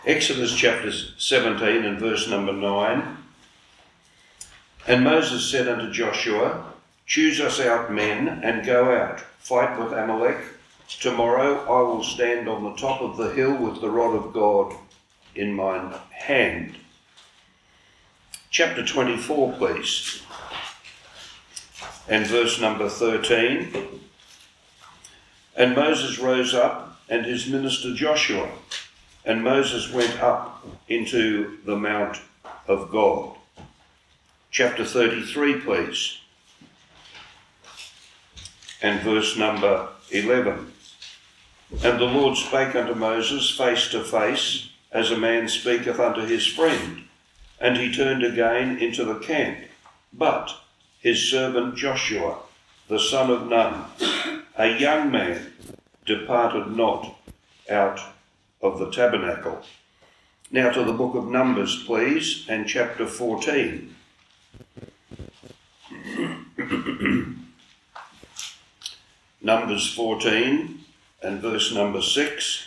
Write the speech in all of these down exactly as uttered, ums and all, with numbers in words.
Exodus chapter seventeen and verse number nine. And Moses said unto Joshua, Choose us out men and go out, fight with Amalek. Tomorrow I will stand on the top of the hill with the rod of God in mine hand. Chapter twenty-four, please. And verse number thirteen. And Moses rose up, and his minister Joshua, and Moses went up into the mount of God. Chapter thirty-three, please. And verse number eleven. And the Lord spake unto Moses face to face, as a man speaketh unto his friend. And he turned again into the camp. But his servant Joshua, the son of Nun, a young man, departed not out of the tabernacle. Now to the book of Numbers, please, and chapter fourteen. Numbers fourteen and verse number six.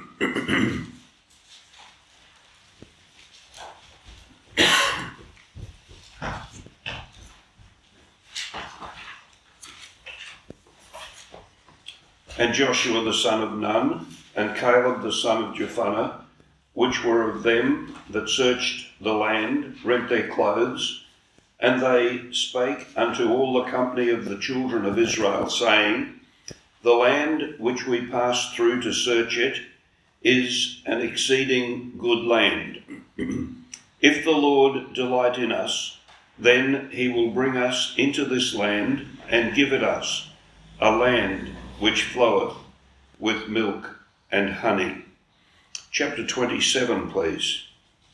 And Joshua the son of Nun, and Caleb the son of Jephunneh, which were of them that searched the land, rent their clothes, and they spake unto all the company of the children of Israel, saying, The land which we passed through to search it is an exceeding good land. If the Lord delight in us, then he will bring us into this land and give it us, a land which floweth with milk and honey. Chapter twenty-seven, please.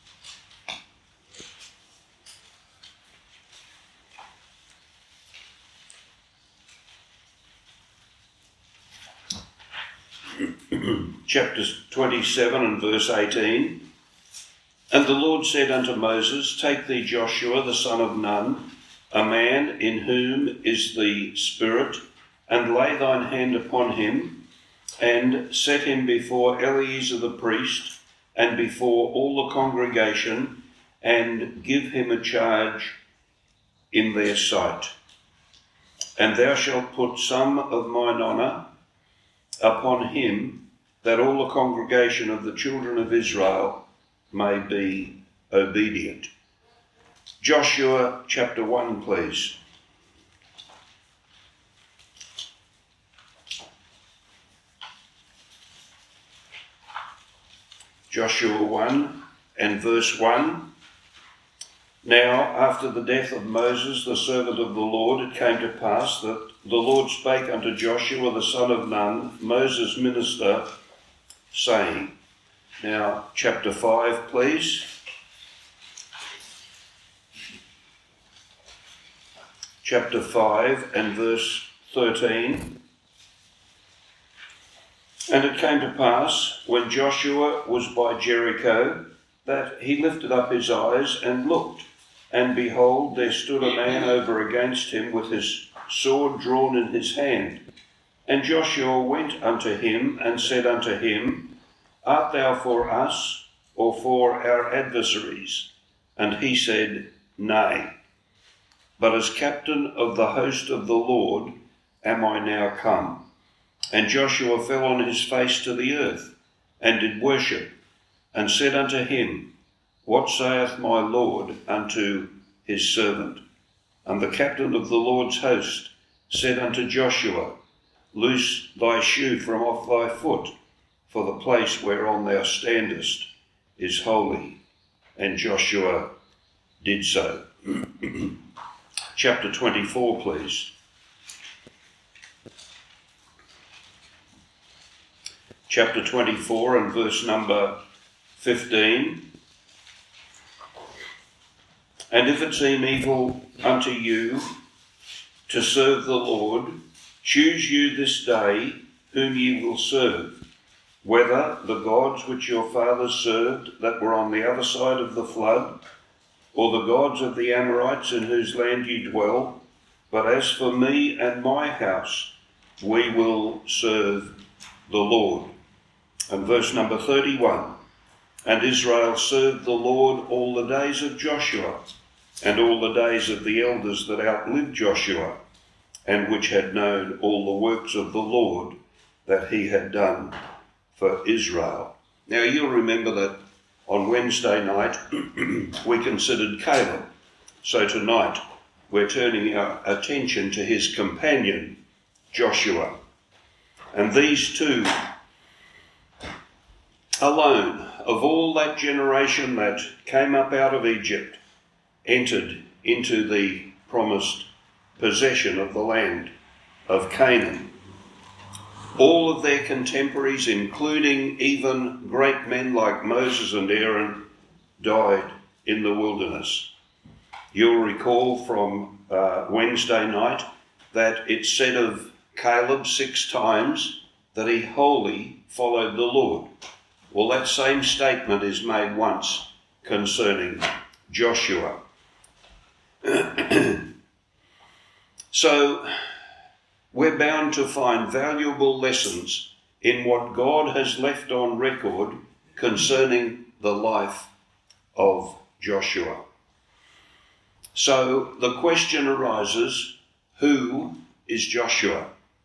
Chapter twenty-seven and verse eighteen. And the Lord said unto Moses, Take thee Joshua the son of Nun, a man in whom is the Spirit, and lay thine hand upon him, and set him before Eleazar the priest, and before all the congregation, and give him a charge in their sight. And thou shalt put some of mine honour upon him, that all the congregation of the children of Israel may be obedient. Joshua chapter one, please. Joshua one and verse one. Now, after the death of Moses, the servant of the Lord, it came to pass that the Lord spake unto Joshua the son of Nun, Moses' minister, saying, now, chapter five, please. Chapter five and verse thirteen. And it came to pass, when Joshua was by Jericho, that he lifted up his eyes and looked, and behold, there stood a man over against him with his sword drawn in his hand. And Joshua went unto him and said unto him, Art thou for us, or for our adversaries? And he said, Nay, but as captain of the host of the Lord am I now come. And Joshua fell on his face to the earth, and did worship, and said unto him, What saith my Lord unto his servant? And the captain of the Lord's host said unto Joshua, Loose thy shoe from off thy foot, for the place whereon thou standest is holy. And Joshua did so. Chapter twenty-four, please. Chapter twenty-four and verse number fifteen. And if it seem evil unto you to serve the Lord, choose you this day whom ye will serve, whether the gods which your fathers served that were on the other side of the flood, or the gods of the Amorites in whose land ye dwell. But as for me and my house, we will serve the Lord. And verse number thirty-one. And Israel served the Lord all the days of Joshua, and all the days of the elders that outlived Joshua, and which had known all the works of the Lord that he had done for Israel. Now you'll remember that on Wednesday night we considered Caleb. So tonight we're turning our attention to his companion, Joshua. And these two alone, of all that generation that came up out of Egypt, entered into the promised possession of the land of Canaan. All of their contemporaries, including even great men like Moses and Aaron, died in the wilderness. You'll recall from uh, Wednesday night that it said of Caleb six times that he wholly followed the Lord. Well, that same statement is made once concerning Joshua. So, we're bound to find valuable lessons in what God has left on record concerning the life of Joshua. So, the question arises, who is Joshua?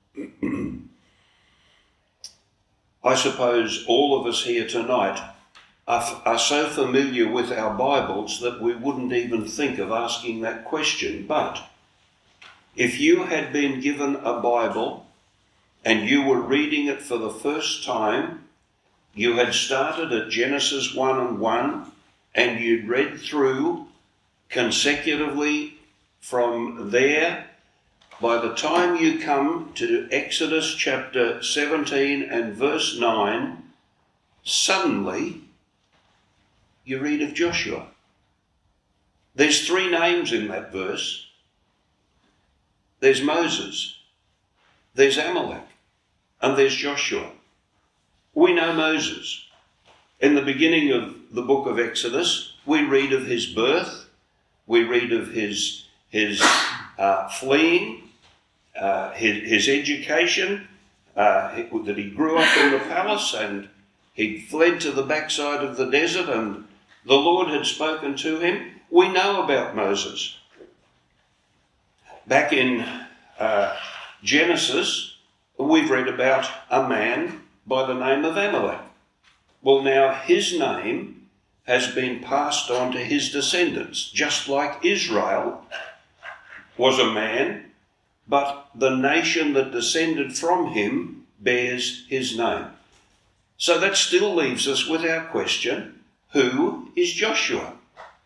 I suppose all of us here tonight are, are so familiar with our Bibles that we wouldn't even think of asking that question. But if you had been given a Bible and you were reading it for the first time, you had started at Genesis one and one, and you'd read through consecutively from there, by the time you come to Exodus chapter seventeen and verse nine, suddenly you read of Joshua. There's three names in that verse. There's Moses, there's Amalek, and there's Joshua. We know Moses. In the beginning of the book of Exodus, we read of his birth, we read of his, his uh, fleeing, Uh, his, his education, uh, that he grew up in the palace and he fled to the backside of the desert and the Lord had spoken to him. We know about Moses. Back in uh, Genesis, we've read about a man by the name of Amalek. Well, now his name has been passed on to his descendants, just like Israel was a man, but the nation that descended from him bears his name. So that still leaves us with our question, who is Joshua?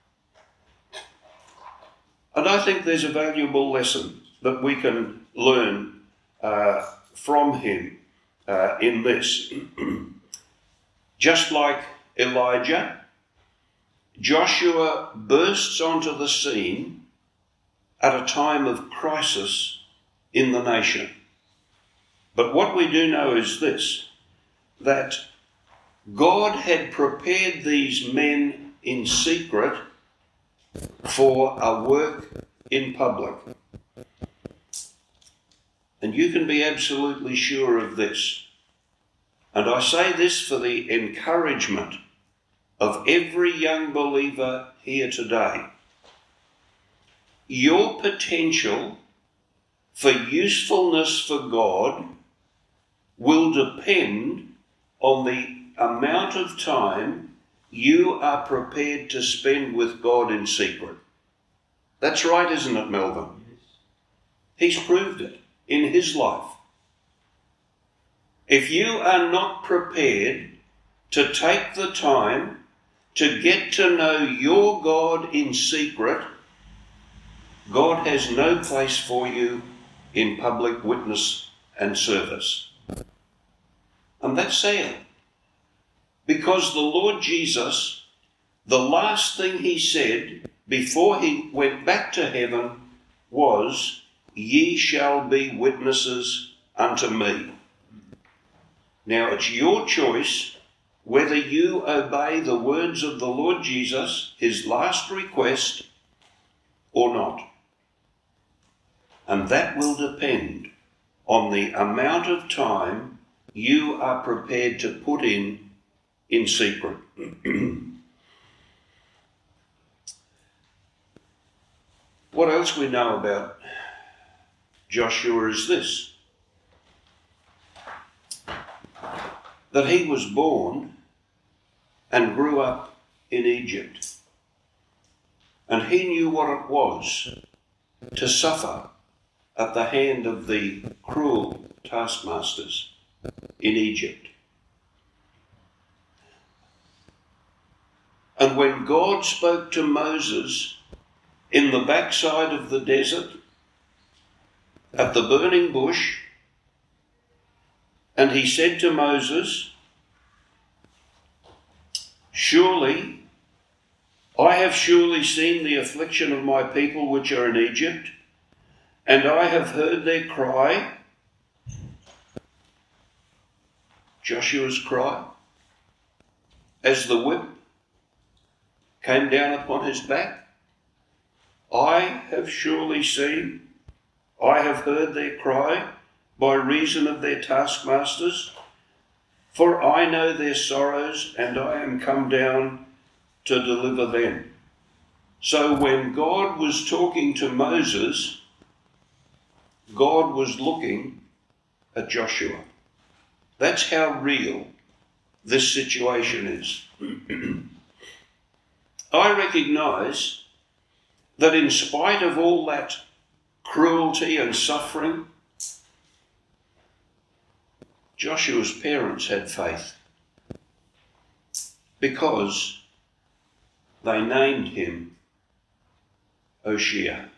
And I think there's a valuable lesson that we can learn uh, from him uh, in this. Just like Elijah, Joshua bursts onto the scene at a time of crisis in the nation. But what we do know is this, that God had prepared these men in secret for a work in public. And you can be absolutely sure of this. And I say this for the encouragement of every young believer here today. Your potential for usefulness for God will depend on the amount of time you are prepared to spend with God in secret. That's right, isn't it, Melvin? He's proved it in his life. If you are not prepared to take the time to get to know your God in secret, God has no place for you in public witness and service. And that's sad. Because the Lord Jesus, the last thing he said before he went back to heaven was, "Ye shall be witnesses unto me." Now it's your choice whether you obey the words of the Lord Jesus, his last request, or not. And that will depend on the amount of time you are prepared to put in in secret. What else we know about Joshua is this: that he was born and grew up in Egypt, and he knew what it was to suffer at the hand of the cruel taskmasters in Egypt. And when God spoke to Moses in the backside of the desert, at the burning bush, and he said to Moses, "Surely, I have surely seen the affliction of my people which are in Egypt, and I have heard their cry," Joshua's cry, as the whip came down upon his back. "I have surely seen, I have heard their cry by reason of their taskmasters, for I know their sorrows, and I am come down to deliver them." So when God was talking to Moses, God was looking at Joshua. That's how real this situation is. I recognise that in spite of all that cruelty and suffering, Joshua's parents had faith, because they named him Hoshea.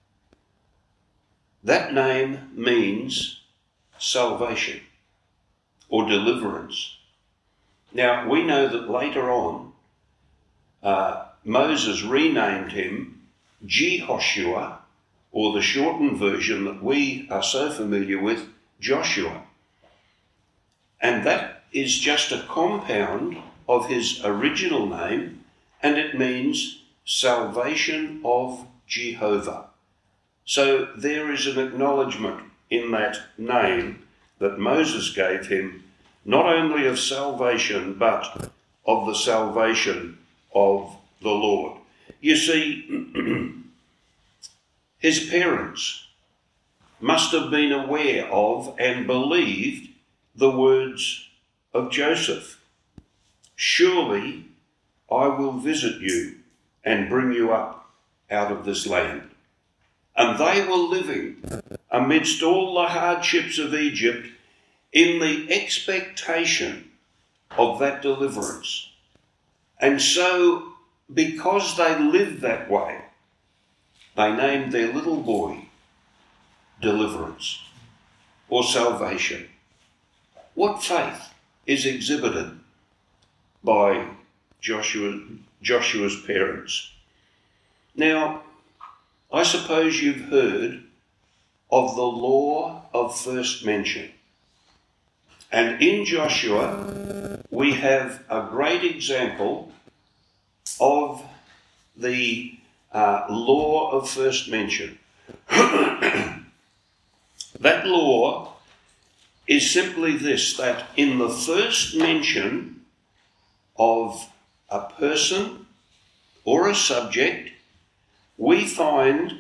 That name means salvation or deliverance. Now, we know that later on, uh, Moses renamed him Jehoshua, or the shortened version that we are so familiar with, Joshua. And that is just a compound of his original name, and it means salvation of Jehovah. So there is an acknowledgement in that name that Moses gave him, not only of salvation, but of the salvation of the Lord. You see, his parents must have been aware of and believed the words of Joseph. "Surely I will visit you and bring you up out of this land." And they were living amidst all the hardships of Egypt in the expectation of that deliverance. And so, because they lived that way, they named their little boy Deliverance or Salvation. What faith is exhibited by Joshua, Joshua's parents? Now, I suppose you've heard of the law of first mention. And in Joshua, we have a great example of the uh, law of first mention. That law is simply this, that in the first mention of a person or a subject, we find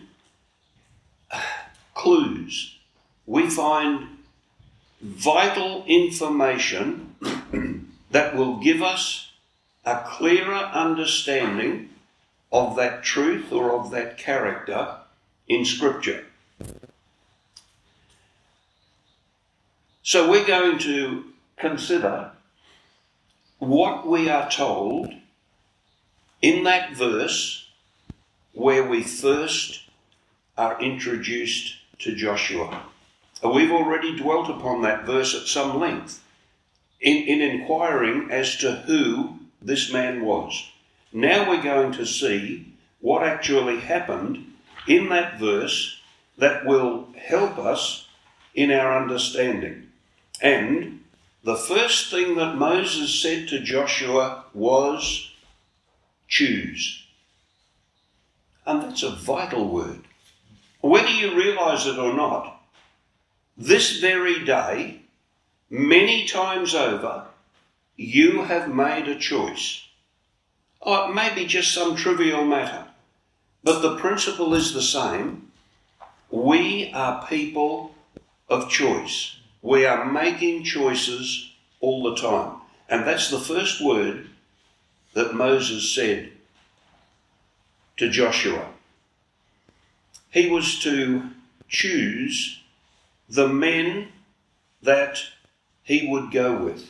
clues. We find vital information that will give us a clearer understanding of that truth or of that character in Scripture. So we're going to consider what we are told in that verse where we first are introduced to Joshua. We've already dwelt upon that verse at some length in, in inquiring as to who this man was. Now we're going to see what actually happened in that verse that will help us in our understanding. And the first thing that Moses said to Joshua was, choose. And that's a vital word. Whether you realise it or not, this very day, many times over, you have made a choice. Oh, it may be just some trivial matter, but the principle is the same. We are people of choice. We are making choices all the time. And that's the first word that Moses said to Joshua. He was to choose the men that he would go with.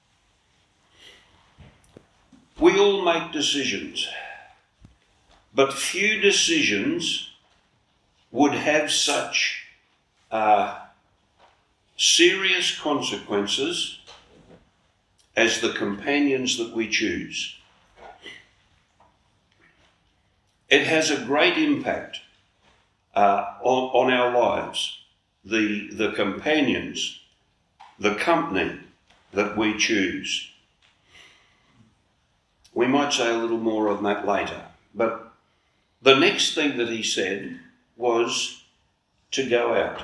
We all make decisions, but few decisions would have such uh, serious consequences as the companions that we choose. It has a great impact uh, on, on our lives, the, the companions, the company that we choose. We might say a little more on that later, but the next thing that he said was to go out.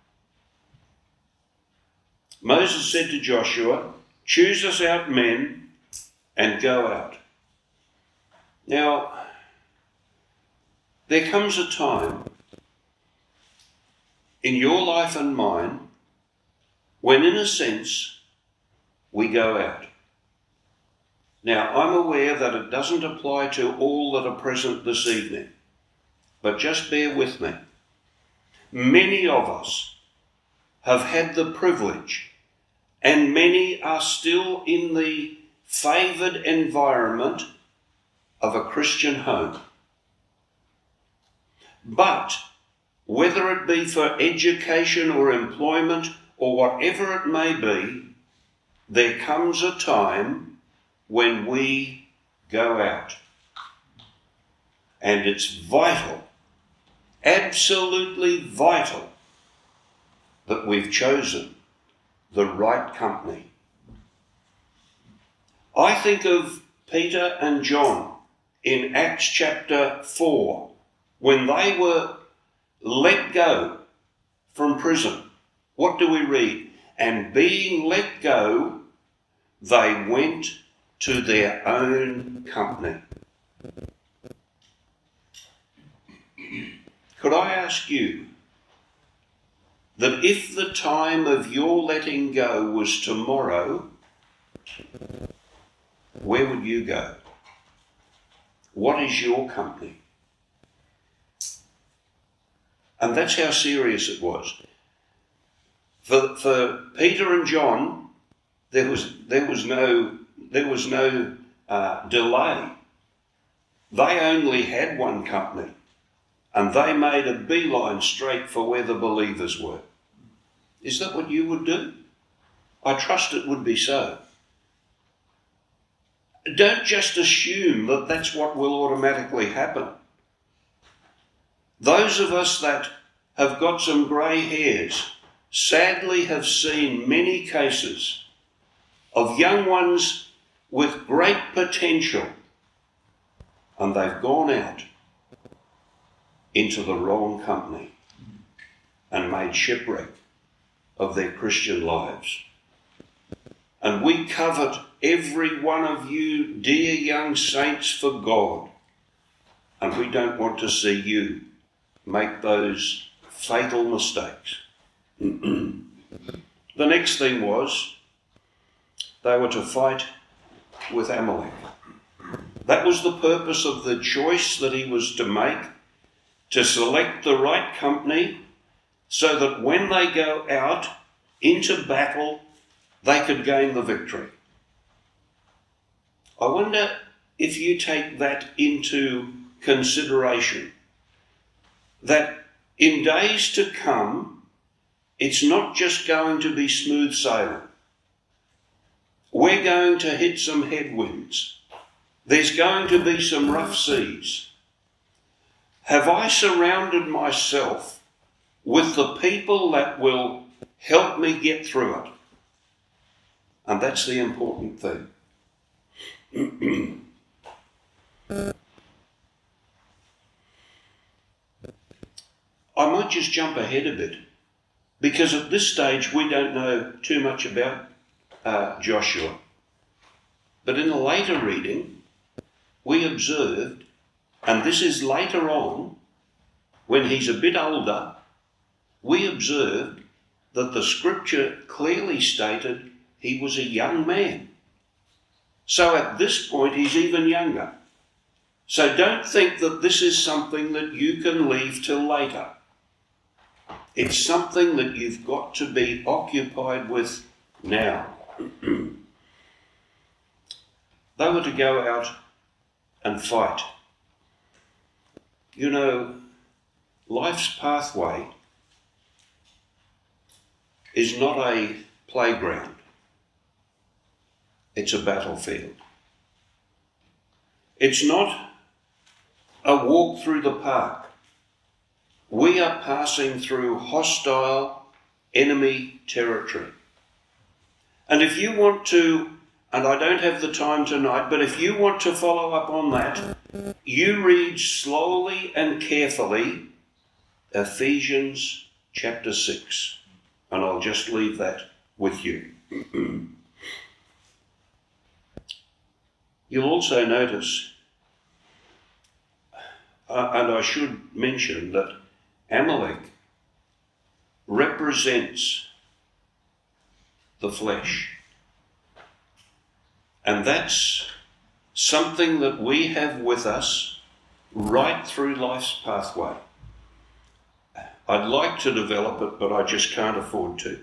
Moses said to Joshua, choose us out men and go out. Now, there comes a time in your life and mine when, in a sense, we go out. Now, I'm aware that it doesn't apply to all that are present this evening, but just bear with me. Many of us have had the privilege, and many are still in the favoured environment of a Christian home. But whether it be for education or employment or whatever it may be, there comes a time when we go out. And it's vital, absolutely vital, that we've chosen the right company. I think of Peter and John in Acts chapter four, when they were let go from prison. What do we read? And being let go, they went to their own company. Could I ask you that if the time of your letting go was tomorrow, where would you go? What is your company? And that's how serious it was. For, for Peter and John, there was there was no there was no uh, delay. They only had one company, and they made a beeline straight for where the believers were. Is that what you would do? I trust it would be so. Don't just assume that that's what will automatically happen. Those of us that have got some grey hairs sadly have seen many cases of young ones with great potential, and they've gone out into the wrong company and made shipwreck of their Christian lives. And we covet every one of you, dear young saints, for God, and we don't want to see you make those fatal mistakes. The next thing was they were to fight with Amalek. That was the purpose of the choice that he was to make, to select the right company so that when they go out into battle, they could gain the victory. I wonder if you take that into consideration, that in days to come, it's not just going to be smooth sailing. We're going to hit some headwinds. There's going to be some rough seas. Have I surrounded myself with the people that will help me get through it? And that's the important thing. I might just jump ahead a bit, because at this stage we don't know too much about uh, Joshua. But in a later reading, we observed, and this is later on, when he's a bit older, we observed that the scripture clearly stated he was a young man. So at this point, he's even younger. So don't think that this is something that you can leave till later. It's something that you've got to be occupied with now. They were to go out and fight. You know, life's pathway is not a playground. It's a battlefield. It's not a walk through the park. We are passing through hostile enemy territory. And if you want to, and I don't have the time tonight, but if you want to follow up on that, you read slowly and carefully Ephesians chapter six. And I'll just leave that with you. You'll also notice, uh, and I should mention that Amalek represents the flesh. And that's something that we have with us right through life's pathway. I'd like to develop it, but I just can't afford to.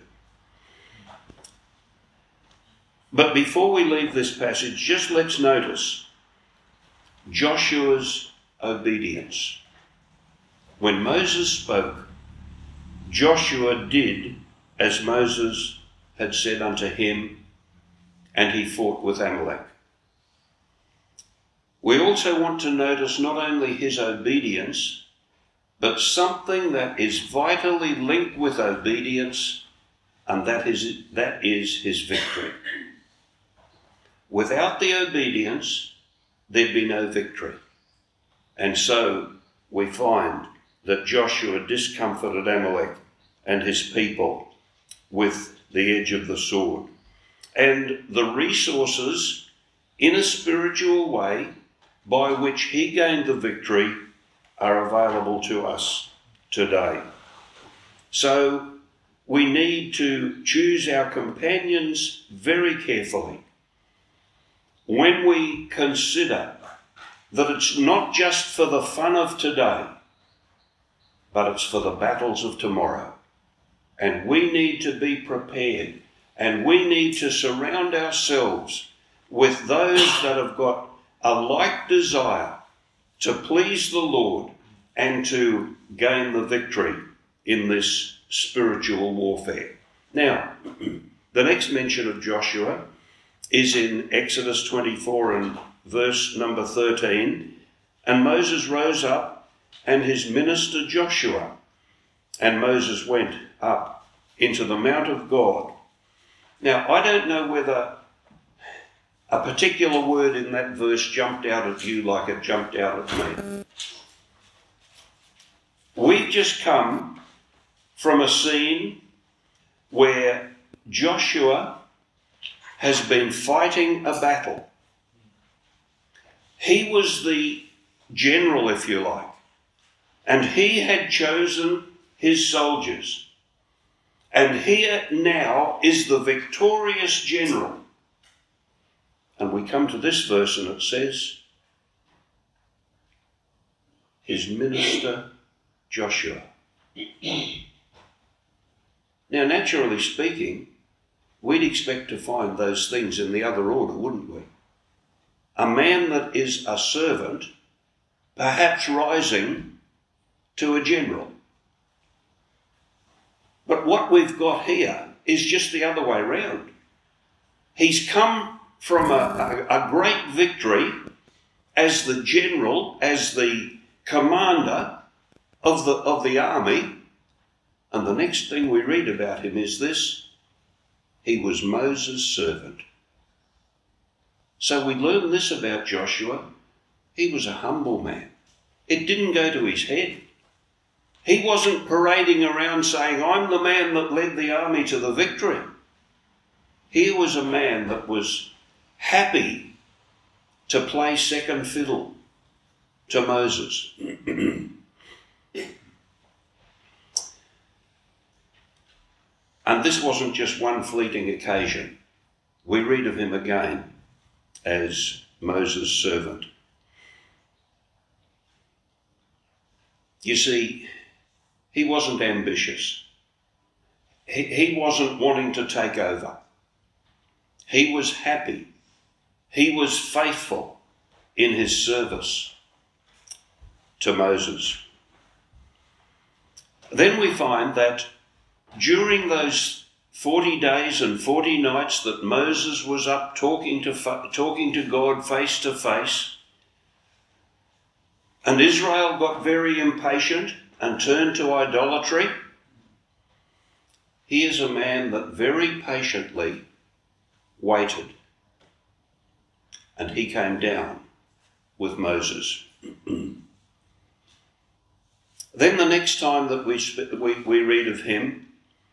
But before we leave this passage, just let's notice Joshua's obedience. When Moses spoke, Joshua did as Moses had said unto him, and he fought with Amalek. We also want to notice not only his obedience, but something that is vitally linked with obedience, and that is, that is his victory. Without the obedience, there'd be no victory. And so we find that Joshua discomfited Amalek and his people with the edge of the sword. And the resources in a spiritual way by which he gained the victory are available to us today. So we need to choose our companions very carefully. When we consider that it's not just for the fun of today, but it's for the battles of tomorrow. And we need to be prepared, and we need to surround ourselves with those that have got a like desire to please the Lord and to gain the victory in this spiritual warfare. Now, the next mention of Joshua is in Exodus twenty-four and verse number thirteen. And Moses rose up and his minister Joshua, and Moses went up into the mount of God. Now, I don't know whether a particular word in that verse jumped out at you like it jumped out at me. We've just come from a scene where Joshua has been fighting a battle. He was the general, if you like, and he had chosen his soldiers. And here now is the victorious general. And we come to this verse and it says, his minister Joshua. Now, naturally speaking, we'd expect to find those things in the other order, wouldn't we? A man that is a servant, perhaps rising to a general. But what we've got here is just the other way round. He's come from a, a, a great victory as the general, as the commander of the, of the army. And the next thing we read about him is this: he was Moses' servant. So we learn this about Joshua. He was a humble man. It didn't go to his head. He wasn't parading around saying, I'm the man that led the army to the victory. Here was a man that was happy to play second fiddle to Moses. And this wasn't just one fleeting occasion. We read of him again as Moses' servant. You see, he wasn't ambitious. He, he wasn't wanting to take over. He was happy. He was faithful in his service to Moses. Then we find that during those forty days and forty nights that Moses was up talking to talking to God face to face, and Israel got very impatient and turned to idolatry, he is a man that very patiently waited. And he came down with Moses. Then the next time that we, we, we read of him,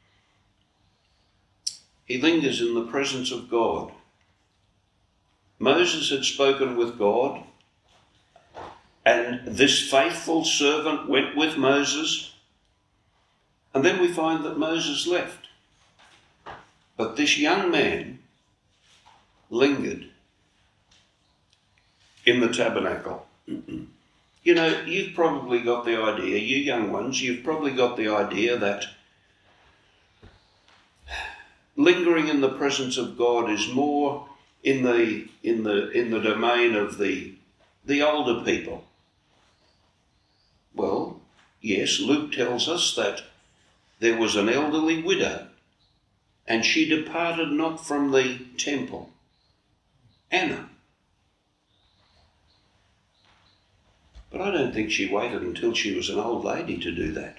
he lingers in the presence of God. Moses had spoken with God, and this faithful servant went with Moses, and then we find that Moses left. But this young man lingered in the tabernacle. You know, you've probably got the idea, you young ones, you've probably got the idea that lingering in the presence of God is more in the in the in the domain of the the older people. Well, yes, Luke tells us that there was an elderly widow, and she departed not from the temple. Anna. But I don't think she waited until she was an old lady to do that.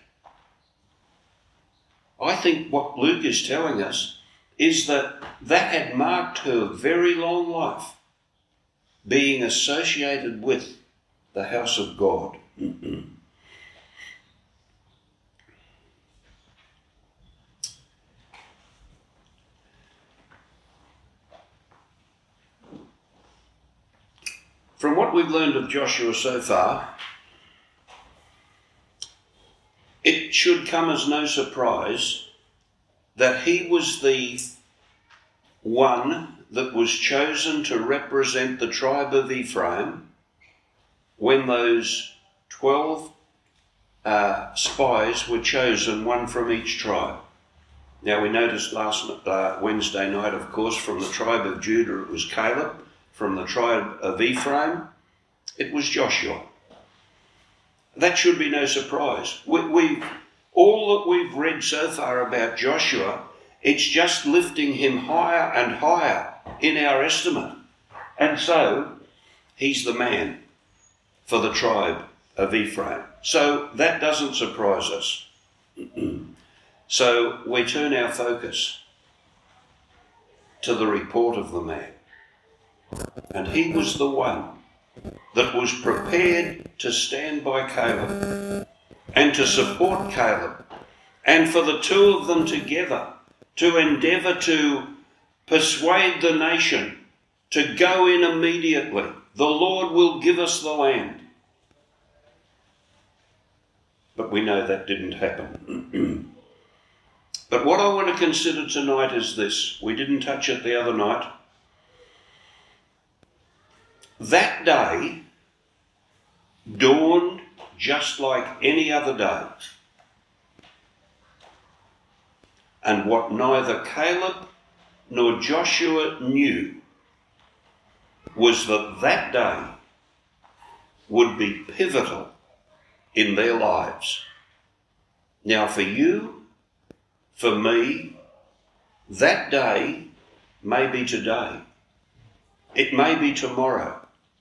I think what Luke is telling us is that that had marked her very long life, being associated with the house of God. Mm-mm. From what we've learned of Joshua so far, it should come as no surprise that he was the one that was chosen to represent the tribe of Ephraim when those twelve uh, spies were chosen, one from each tribe. Now we noticed last uh, Wednesday night, of course, from the tribe of Judah it was Caleb. From the tribe of Ephraim, it was Joshua. That should be no surprise. We, we've, all that we've read so far about Joshua, it's just lifting him higher and higher in our estimate. And so, he's the man for the tribe of Ephraim. So that doesn't surprise us. So we turn our focus to the report of the man. And he was the one that was prepared to stand by Caleb and to support Caleb, and for the two of them together to endeavour to persuade the nation to go in immediately. The Lord will give us the land. But we know that didn't happen. But what I want to consider tonight is this. We didn't touch it the other night. That day dawned just like any other day. And what neither Caleb nor Joshua knew was that that day would be pivotal in their lives. Now for you, for me, that day may be today. It may be tomorrow.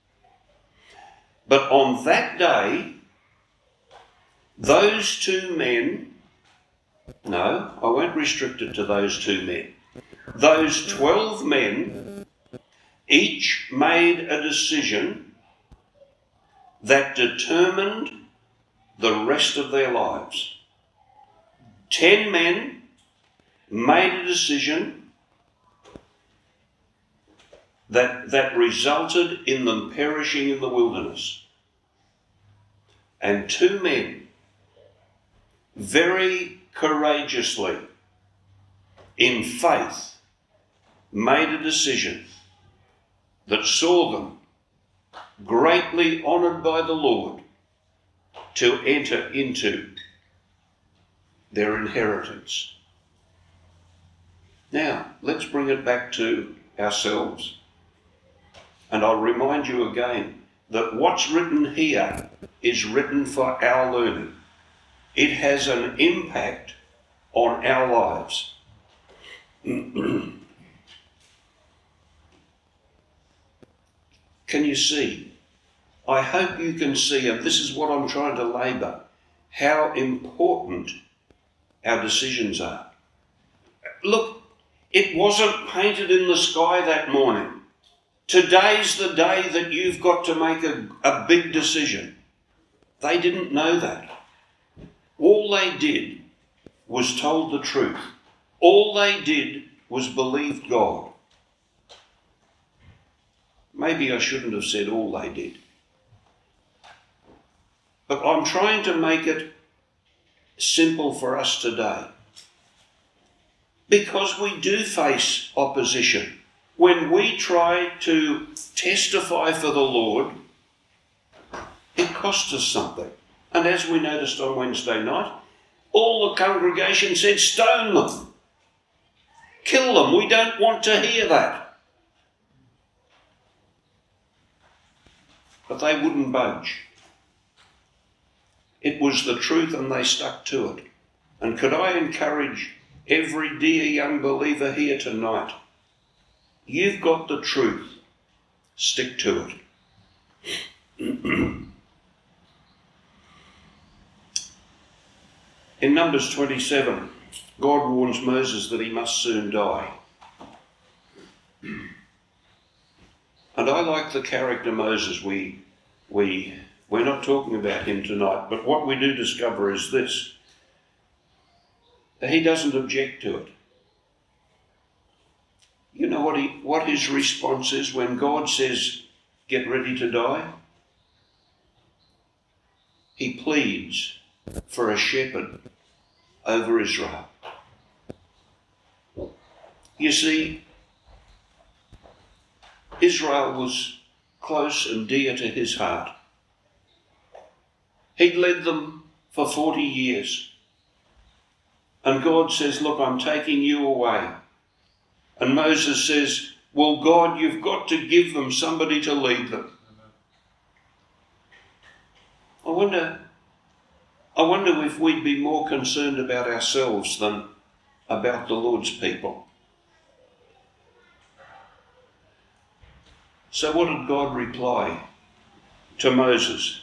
But on that day, those two men, no, I won't restrict it to those two men. Those twelve men each made a decision that determined the rest of their lives. Ten men made a decision that, that resulted in them perishing in the wilderness. And two men very courageously, in faith, made a decision that saw them greatly honoured by the Lord to enter into their inheritance. Now, let's bring it back to ourselves. And I'll remind you again that what's written here is written for our learning. It has an impact on our lives. Can you see? I hope you can see, and this is what I'm trying to labour, how important our decisions are. Look, it wasn't painted in the sky that morning. Today's the day that you've got to make a, a big decision. They didn't know that. All they did was told the truth. All they did was believe God. Maybe I shouldn't have said all they did. But I'm trying to make it simple for us today. Because we do face opposition. When we try to testify for the Lord, it costs us something. And as we noticed on Wednesday night, all the congregation said, stone them. Kill them. We don't want to hear that. But they wouldn't budge. It was the truth and they stuck to it. And could I encourage every dear young believer here tonight, you've got the truth. Stick to it. In Numbers twenty-seven, God warns Moses that he must soon die. And I like the character Moses. We, we, we're not talking about him tonight, but what we do discover is this. That he doesn't object to it. You know what, he, what his response is when God says, get ready to die? He pleads for a shepherd over Israel. You see, Israel was close and dear to his heart. He'd led them for forty years. And God says, look, I'm taking you away. And Moses says, well, God, you've got to give them somebody to lead them. I wonder, I wonder if we'd be more concerned about ourselves than about the Lord's people. So what did God reply to Moses?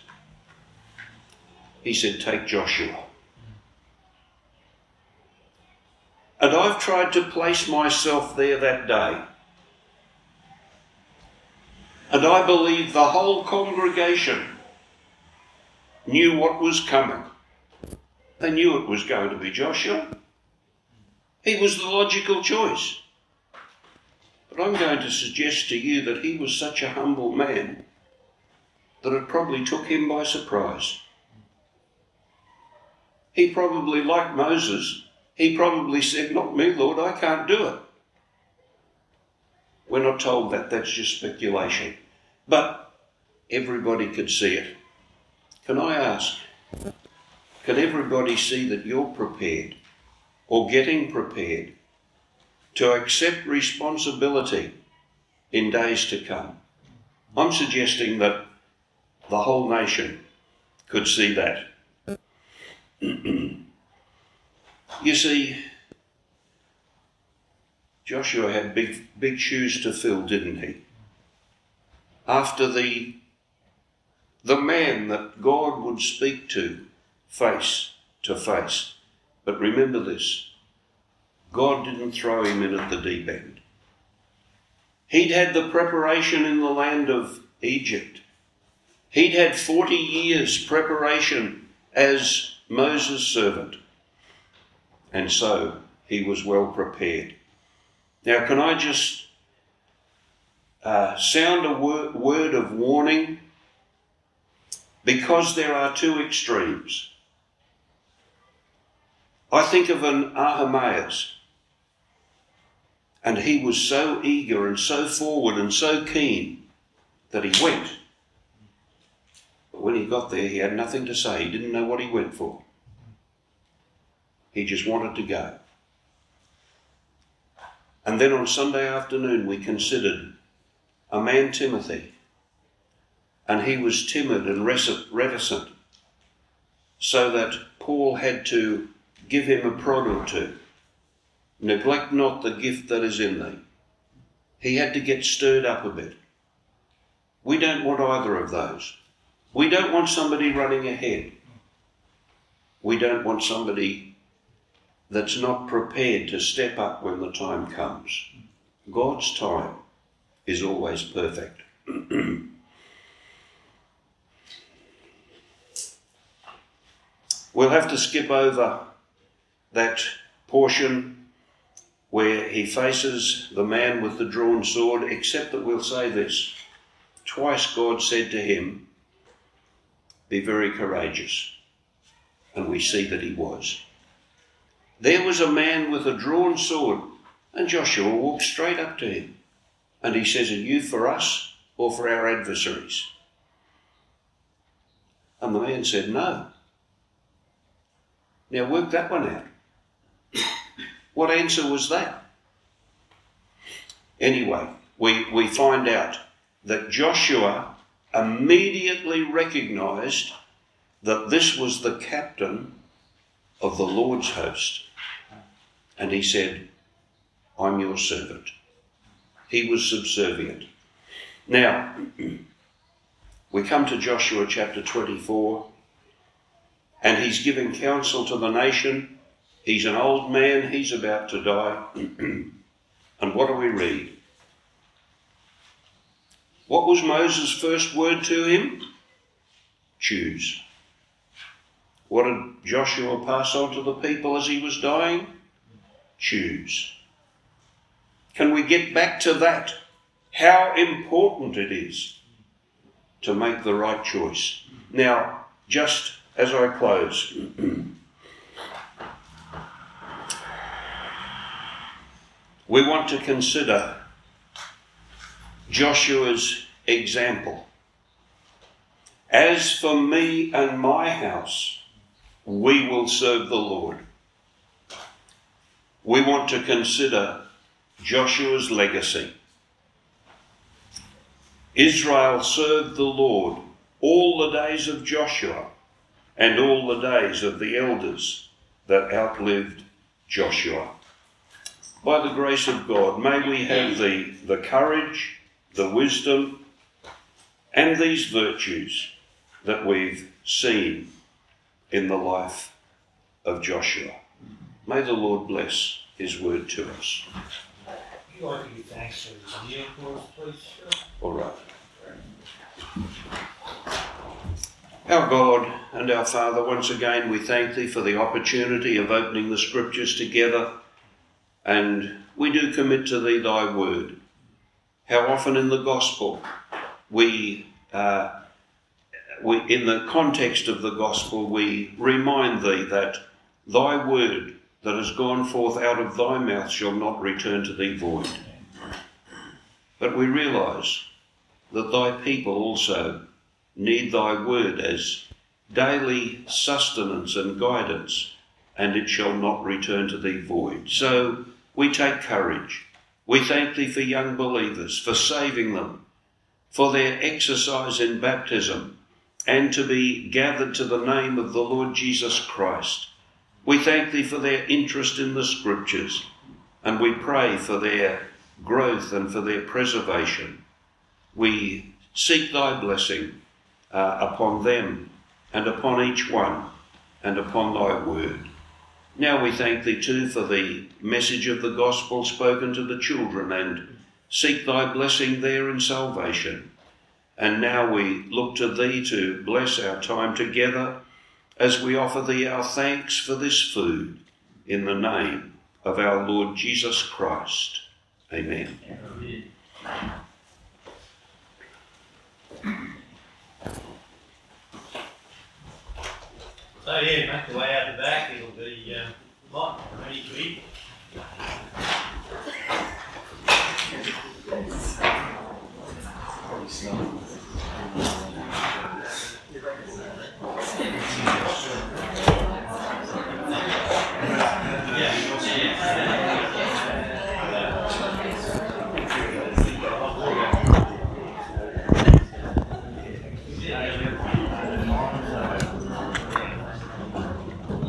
He said, take Joshua. And I've tried to place myself there that day. And I believe the whole congregation knew what was coming. They knew it was going to be Joshua. He was the logical choice. But I'm going to suggest to you that he was such a humble man that it probably took him by surprise. He probably, like Moses, he probably said, not me, Lord, I can't do it. We're not told that, that's just speculation. But everybody could see it. Can I ask, can everybody see that you're prepared or getting prepared to accept responsibility in days to come? I'm suggesting that the whole nation could see that. You see, Joshua had big, big shoes to fill, didn't he? After the, the man that God would speak to face to face. But remember this, God didn't throw him in at the deep end. He'd had the preparation in the land of Egypt. He'd had forty years preparation as Moses' servant. And so he was well prepared. Now, can I just uh, sound a wor- word of warning, because there are two extremes. I think of an Ahimaeus, and he was so eager and so forward and so keen that he went. But when he got there, he had nothing to say. He didn't know what he went for. He just wanted to go. And then on Sunday afternoon, we considered a man, Timothy, and he was timid and reticent, so that Paul had to give him a prod or two. Neglect not the gift that is in thee. He had to get stirred up a bit. We don't want either of those. We don't want somebody running ahead. We don't want somebody that's not prepared to step up when the time comes. God's time is always perfect. We'll have to skip over that portion where he faces the man with the drawn sword, except that we'll say this. Twice God said to him, be very courageous. And we see that he was. There was a man with a drawn sword, and Joshua walked straight up to him. And he says, are you for us or for our adversaries? And the man said, no. Now work that one out. What answer was that? Anyway, we, we find out that Joshua immediately recognised that this was the captain of the Lord's host. And he said, I'm your servant. He was subservient. Now, we come to Joshua chapter twenty-four, and he's giving counsel to the nation. He's an old man, he's about to die. And what do we read? What was Moses' first word to him? Choose. What did Joshua pass on to the people as he was dying? Choose. Can we get back to that? How important it is to make the right choice. Now, just as I close, we want to consider Joshua's example. As for me and my house, we will serve the Lord. We want to consider Joshua's legacy. Israel served the Lord all the days of Joshua and all the days of the elders that outlived Joshua. By the grace of God, may we have the, the courage, the wisdom, and these virtues that we've seen in the life of Joshua. May the Lord bless his word to us. You want to give thanks to the meal for us, please, sir? All right. Our God and our Father, once again we thank thee for the opportunity of opening the scriptures together, and we do commit to thee thy word. How often in the gospel we, uh, we, in the context of the gospel, we remind thee that thy word that has gone forth out of thy mouth shall not return to thee void. But we realise that thy people also need thy word as daily sustenance and guidance, and it shall not return to thee void. So we take courage. We thank thee for young believers, for saving them, for their exercise in baptism, and to be gathered to the name of the Lord Jesus Christ. We thank thee for their interest in the scriptures, and we pray for their growth and for their preservation. We seek thy blessing uh, upon them and upon each one and upon thy word. Now we thank thee too for the message of the gospel spoken to the children, and seek thy blessing there in salvation. And now we look to thee to bless our time together as we offer thee our thanks for this food in the name of our Lord Jesus Christ. Amen. Amen. So yeah, make the way out the back, it'll be um, hot, ready to eat. Probably smell.